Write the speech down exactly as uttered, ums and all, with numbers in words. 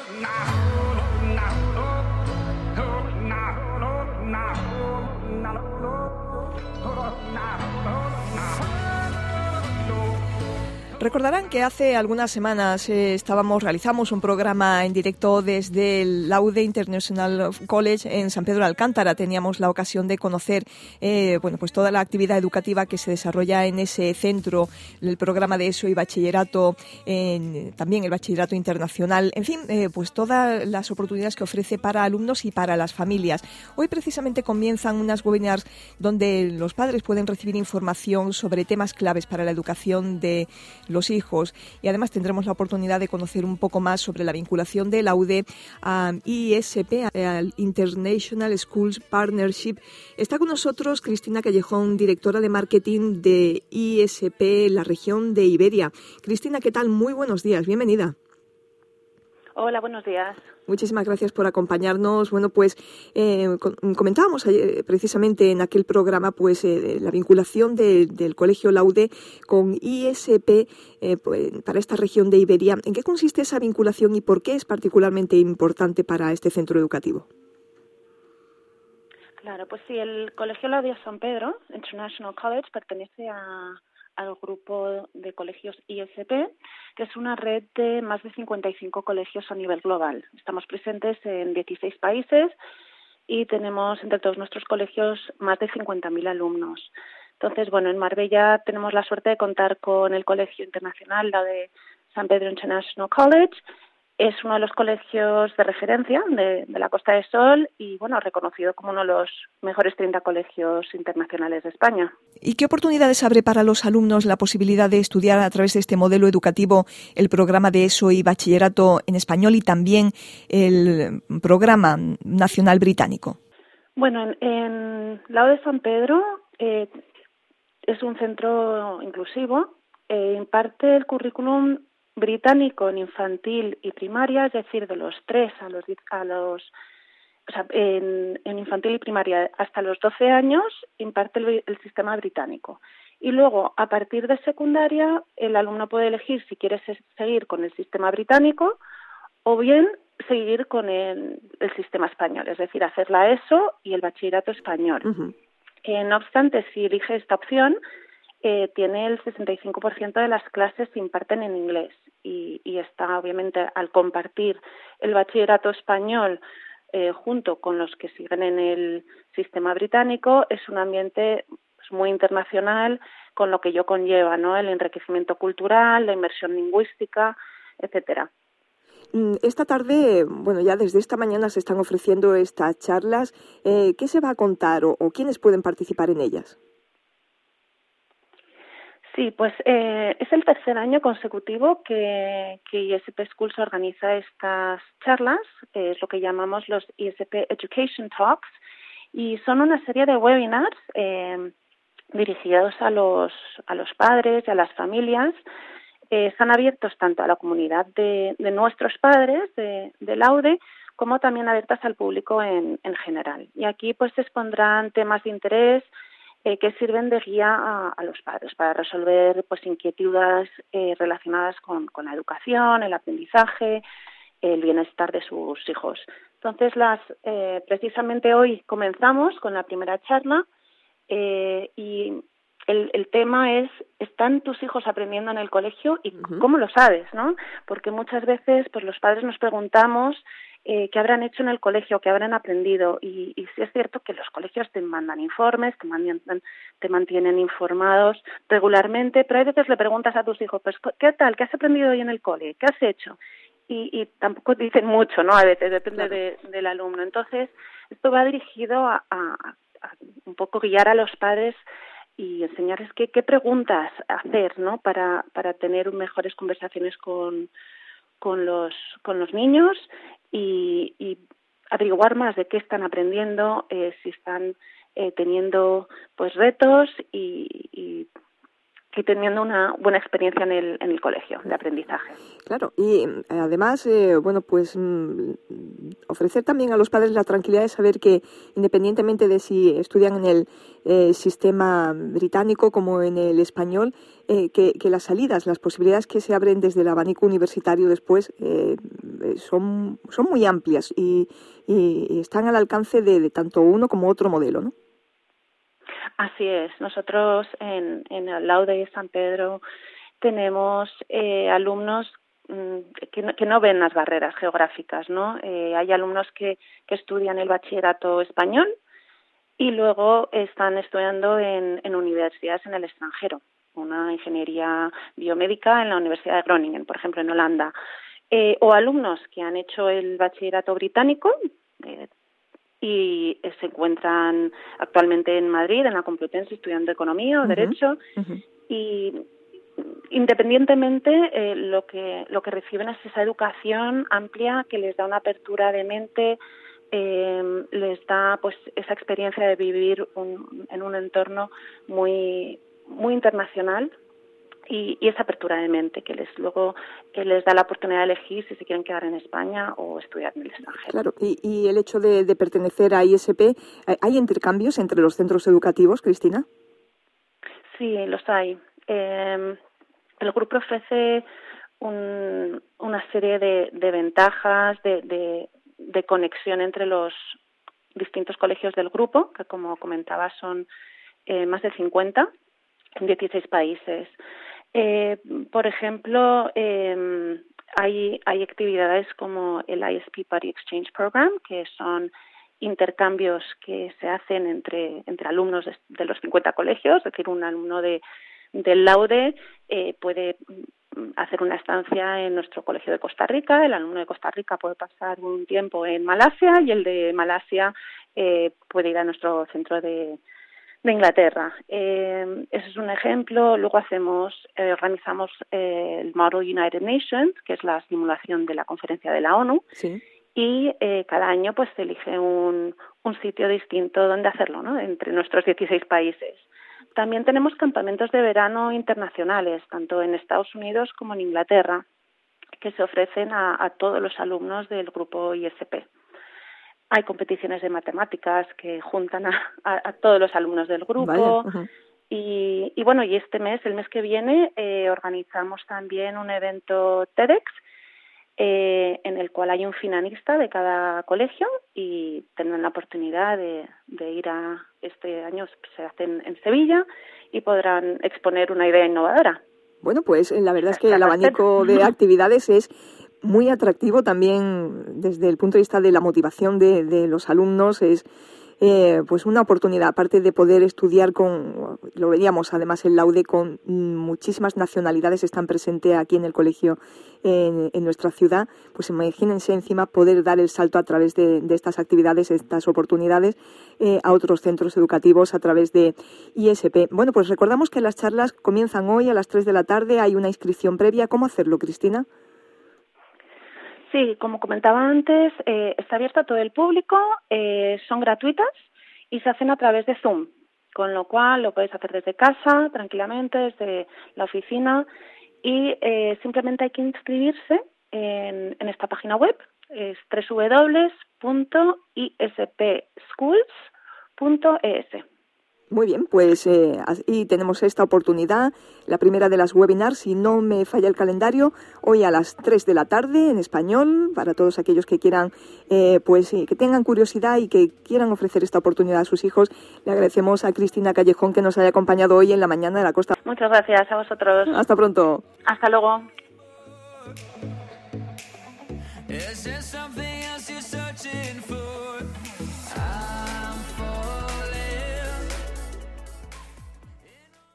Recordarán que hace algunas semanas eh, estábamos realizamos un programa en directo desde el Laude International College en San Pedro de Alcántara. Teníamos la ocasión de conocer eh, bueno, pues toda la actividad educativa que se desarrolla en ese centro, el programa de ESO y bachillerato, en, también el bachillerato internacional, en fin, eh, pues todas las oportunidades que ofrece para alumnos y para las familias. Hoy precisamente comienzan unas webinars donde los padres pueden recibir información sobre temas claves para la educación de los hijos, y además tendremos la oportunidad de conocer un poco más sobre la vinculación de Laude a I S P, al International Schools Partnership. Está con nosotros Cristina Callejón, directora de marketing de I S P, la región de Iberia. Cristina, ¿qué tal? Muy buenos días, bienvenida. Hola, buenos días. Muchísimas gracias por acompañarnos. Bueno, pues eh, comentábamos ayer, precisamente en aquel programa, pues eh, la vinculación de, del Colegio Laude con I S P eh, pues, para esta región de Iberia. ¿En qué consiste esa vinculación y por qué es particularmente importante para este centro educativo? Claro, pues sí, el Colegio Laude San Pedro International College pertenece a al grupo de colegios I S P, que es una red de más de cincuenta y cinco colegios a nivel global. Estamos presentes en dieciséis países y tenemos entre todos nuestros colegios más de cincuenta mil alumnos. Entonces, bueno, en Marbella tenemos la suerte de contar con el Colegio Internacional, la de San Pedro International College. Es uno de los colegios de referencia de, de la Costa del Sol y, bueno, reconocido como uno de los mejores treinta colegios internacionales de España. ¿Y qué oportunidades abre para los alumnos la posibilidad de estudiar a través de este modelo educativo el programa de ESO y bachillerato en español y también el programa nacional británico? Bueno, en, en Laude San Pedro eh, es un centro inclusivo, eh, imparte el currículum británico en infantil y primaria, es decir, de los tres a los a los o sea, en, en infantil y primaria hasta los doce años imparte el, el sistema británico. Y luego, a partir de secundaria, el alumno puede elegir si quiere seguir con el sistema británico o bien seguir con el, el sistema español, es decir, hacer la ESO y el bachillerato español. Uh-huh. Eh, no obstante, si elige esta opción, Eh, tiene el sesenta y cinco por ciento de las clases se imparten en inglés y, y está, obviamente, al compartir el bachillerato español eh, junto con los que siguen en el sistema británico, es un ambiente pues, muy internacional, con lo que ello conlleva, ¿no? El enriquecimiento cultural, la inmersión lingüística, etcétera. Esta tarde, bueno, ya desde esta mañana se están ofreciendo estas charlas. Eh, ¿Qué se va a contar o, o quiénes pueden participar en ellas? Sí, pues eh, es el tercer año consecutivo que, que I S P Schools organiza estas charlas, que es lo que llamamos los I S P Education Talks, y son una serie de webinars eh, dirigidos a los, a los padres y a las familias. Eh, están abiertos tanto a la comunidad de, de nuestros padres, de, de Laude, como también abiertas al público en, en general. Y aquí pues se expondrán temas de interés Eh, que sirven de guía a, a los padres para resolver pues inquietudes eh, relacionadas con, con la educación, el aprendizaje, el bienestar de sus hijos. Entonces, las eh, precisamente hoy comenzamos con la primera charla eh, y el, el tema es, ¿están tus hijos aprendiendo en el colegio? ¿Y uh-huh. cómo lo sabes, no? Porque muchas veces pues los padres nos preguntamos Eh, qué habrán hecho en el colegio, qué habrán aprendido. Y, y sí es cierto que los colegios te mandan informes, te mantienen, te mantienen informados regularmente, pero hay veces le preguntas a tus hijos, pues, ¿qué tal? ¿Qué has aprendido hoy en el cole? ¿Qué has hecho? Y, y tampoco dicen mucho, ¿no? A veces depende claro. de, del alumno. Entonces, esto va dirigido a, a, a un poco guiar a los padres y enseñarles qué, qué preguntas hacer, ¿no? Para, para tener mejores conversaciones con con los con los niños y, y averiguar más de qué están aprendiendo, eh, si están eh, teniendo pues retos y, y y teniendo una buena experiencia en el, en el colegio de aprendizaje. Claro, y además, eh, bueno, pues mm, ofrecer también a los padres la tranquilidad de saber que, independientemente de si estudian en el eh, sistema británico como en el español, eh, que, que las salidas, las posibilidades que se abren desde el abanico universitario después eh, son, son muy amplias y, y, y están al alcance de, de tanto uno como otro modelo, ¿no? Así es. Nosotros en, en el Laude San Pedro tenemos eh, alumnos mmm, que, no, que no ven las barreras geográficas, ¿no? Eh, hay alumnos que, que estudian el bachillerato español y luego están estudiando en, en universidades en el extranjero. Una ingeniería biomédica en la Universidad de Groningen, por ejemplo, en Holanda. Eh, o alumnos que han hecho el bachillerato británico, eh, y se encuentran actualmente en Madrid, en la Complutense, estudiando Economía o uh-huh. Derecho, uh-huh. y independientemente eh, lo que lo que reciben es esa educación amplia que les da una apertura de mente, eh, les da pues esa experiencia de vivir un, en un entorno muy muy internacional. Y, y esa apertura de mente que les luego que les da la oportunidad de elegir si se quieren quedar en España o estudiar en el extranjero. Claro, y, y el hecho de, de pertenecer a I S P, ¿hay intercambios entre los centros educativos, Cristina? Sí, los hay. Eh, el grupo ofrece un, una serie de, de ventajas, de, de, de conexión entre los distintos colegios del grupo, que como comentaba son eh, más de cincuenta en dieciséis países. Eh, por ejemplo, eh, hay, hay actividades como el I S P Buddy Exchange Program, que son intercambios que se hacen entre, entre alumnos de, de los cincuenta colegios, es decir, un alumno de, del Laude eh, puede hacer una estancia en nuestro colegio de Costa Rica, el alumno de Costa Rica puede pasar un tiempo en Malasia y el de Malasia eh, puede ir a nuestro centro de de Inglaterra. Eh, ese es un ejemplo. Luego hacemos, eh, organizamos eh, el Model United Nations, que es la simulación de la conferencia de la ONU, sí. y eh, cada año pues se elige un, un sitio distinto donde hacerlo, ¿no? Entre nuestros dieciséis países. También tenemos campamentos de verano internacionales, tanto en Estados Unidos como en Inglaterra, que se ofrecen a, a todos los alumnos del grupo I S P. Hay competiciones de matemáticas que juntan a, a, a todos los alumnos del grupo. Uh-huh. y, y bueno, y este mes, el mes que viene, eh, organizamos también un evento TEDx eh, en el cual hay un finalista de cada colegio y tendrán la oportunidad de, de ir a, este año se hace en, en Sevilla y podrán exponer una idea innovadora. Bueno, pues la verdad es que el abanico de actividades es muy atractivo también desde el punto de vista de la motivación de, de los alumnos. Es eh, pues una oportunidad, aparte de poder estudiar con, lo veíamos además el Laude, con muchísimas nacionalidades están presentes aquí en el colegio en, en nuestra ciudad. Pues imagínense encima poder dar el salto a través de, de estas actividades, estas oportunidades eh, a otros centros educativos a través de I S P. Bueno, pues recordamos que las charlas comienzan hoy a las tres de la tarde, hay una inscripción previa. ¿Cómo hacerlo, Cristina? Sí, como comentaba antes, eh, está abierto a todo el público, eh, son gratuitas y se hacen a través de Zoom, con lo cual lo podéis hacer desde casa, tranquilamente, desde la oficina y eh, simplemente hay que inscribirse en, en esta página web, es doble u doble u doble u punto i s p schools punto e s. Muy bien, pues eh, ahí tenemos esta oportunidad, la primera de las webinars, si no me falla el calendario, hoy a las tres de la tarde en español, para todos aquellos que quieran, eh, pues eh, que tengan curiosidad y que quieran ofrecer esta oportunidad a sus hijos. Le agradecemos a Cristina Callejón que nos haya acompañado hoy en la mañana de la Costa. Muchas gracias a vosotros. Hasta pronto. Hasta luego.